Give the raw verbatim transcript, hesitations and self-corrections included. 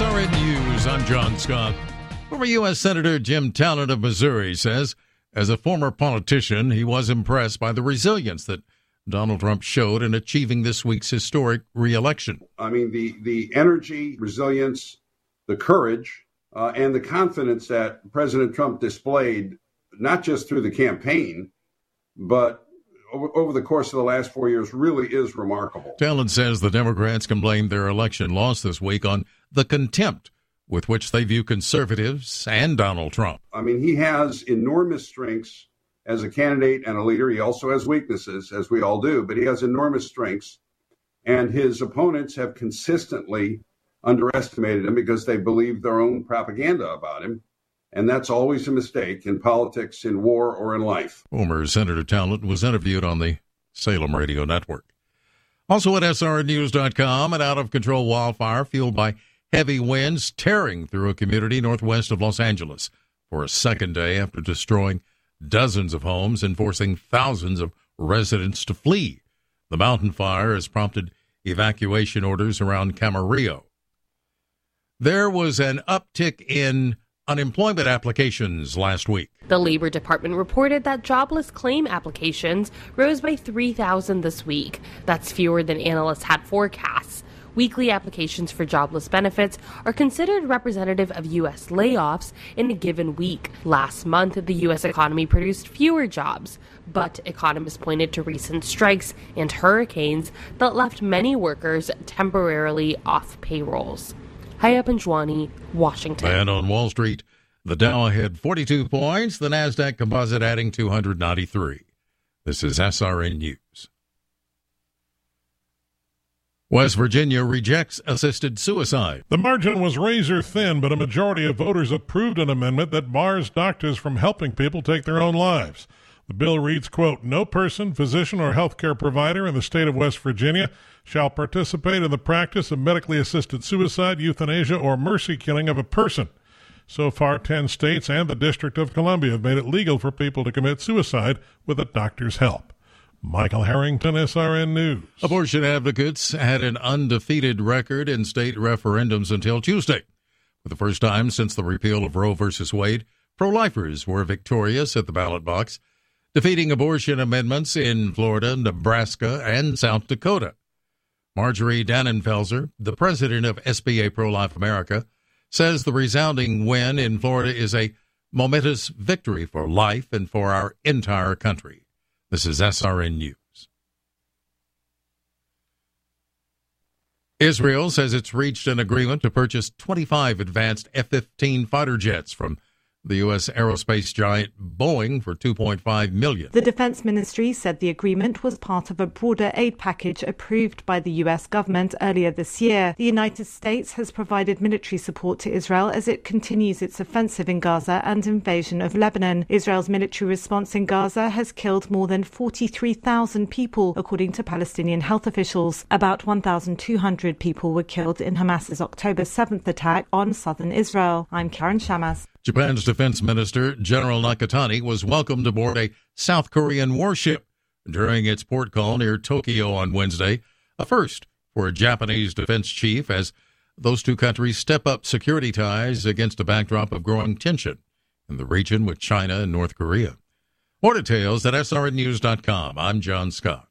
S R N News, I'm John Scott. Former U S Senator Jim Talent of Missouri says, as a former politician, he was impressed by the resilience that Donald Trump showed in achieving this week's historic re-election. I mean, the, the energy, resilience, the courage, uh, and the confidence that President Trump displayed, not just through the campaign, but over, over the course of the last four years, really is remarkable. Talent says the Democrats can blame their election loss this week on the contempt with which they view conservatives and Donald Trump. I mean, he has enormous strengths as a candidate and a leader. He also has weaknesses, as we all do, but he has enormous strengths. And his opponents have consistently underestimated him because they believe their own propaganda about him. And that's always a mistake in politics, in war, or in life. Former Senator Talent was interviewed on the Salem Radio Network. Also at S R N news dot com, an out-of-control wildfire fueled by heavy winds tearing through a community northwest of Los Angeles for a second day after destroying dozens of homes and forcing thousands of residents to flee. The mountain fire has prompted evacuation orders around Camarillo. There was an uptick in unemployment applications last week. The Labor Department reported that jobless claim applications rose by three thousand this week. That's fewer than analysts had forecast. Weekly applications for jobless benefits are considered representative of U S layoffs in a given week. Last month, the U S economy produced fewer jobs, but economists pointed to recent strikes and hurricanes that left many workers temporarily off payrolls. Hayya Panjwani, Washington. And on Wall Street, the Dow had forty-two points, the NASDAQ Composite adding two hundred ninety-three. This is S R N News. West Virginia rejects assisted suicide. The margin was razor thin, but a majority of voters approved an amendment that bars doctors from helping people take their own lives. The bill reads, quote, no person, physician, or healthcare provider in the state of West Virginia shall participate in the practice of medically assisted suicide, euthanasia, or mercy killing of a person. So far, ten states and the District of Columbia have made it legal for people to commit suicide with a doctor's help. Michael Harrington, S R N News. Abortion advocates had an undefeated record in state referendums until Tuesday. For the first time since the repeal of Roe v. Wade, pro-lifers were victorious at the ballot box, defeating abortion amendments in Florida, Nebraska, and South Dakota. Marjorie Dannenfelser, the president of S B A Pro-Life America, says the resounding win in Florida is a momentous victory for life and for our entire country. This is S R N News. Israel says it's reached an agreement to purchase twenty-five advanced F fifteen fighter jets from the U S aerospace giant Boeing for two point five million dollars. The Defense Ministry said the agreement was part of a broader aid package approved by the U S government earlier this year. The United States has provided military support to Israel as it continues its offensive in Gaza and invasion of Lebanon. Israel's military response in Gaza has killed more than forty-three thousand people, according to Palestinian health officials. About one thousand two hundred people were killed in Hamas's October seventh attack on southern Israel. I'm Karen Shamas. Japan's defense minister, General Nakatani, was welcomed aboard a South Korean warship during its port call near Tokyo on Wednesday, a first for a Japanese defense chief as those two countries step up security ties against a backdrop of growing tension in the region with China and North Korea. More details at S R N news dot com. I'm John Scott.